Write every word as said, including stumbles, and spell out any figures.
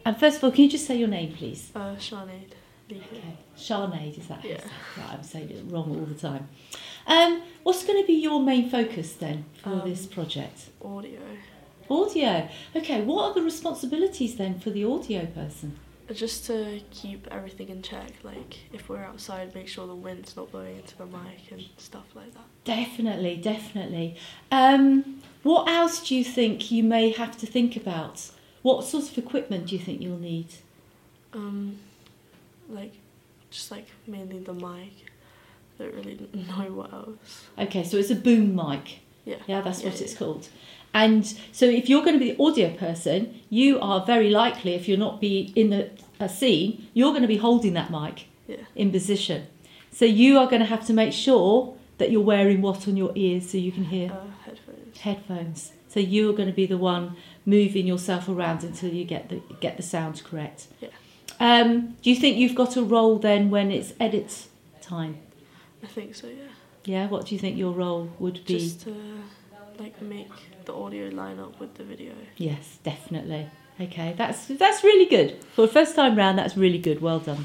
And first of all, can you just say your name, please? Uh, Sinead. Okay, Sinead, is that? Yeah. Right, I'm saying it wrong all the time. Um, what's going to be your main focus then for Um, this project? Audio. Audio. Okay, what are the responsibilities then for the audio person? Just to keep everything in check, like if we're outside, make sure the wind's not blowing into the mic and stuff like that. Definitely, definitely. Um, what else do you think you may have to think about? What sort of equipment do you think you'll need? Um, like, just like mainly the mic. I don't really know what else. Okay, so it's a boom mic. Yeah. Yeah, that's Yeah, what yeah. it's called. And so if you're going to be the audio person, you are very likely, if you're not be in the a scene, you're going to be holding that mic Yeah. in position. So you are going to have to make sure that you're wearing what on your ears so you can hear? Uh, headphones. Headphones. So you're going to be the one moving yourself around until you get the get the sound correct. Yeah. Um, do you think you've got a role then when it's edit time? I think so, yeah. Yeah. What do you think your role would be? Just to like make the audio line up with the video. Yes, definitely. Okay, that's that's really good for a first time round. That's really good. Well done.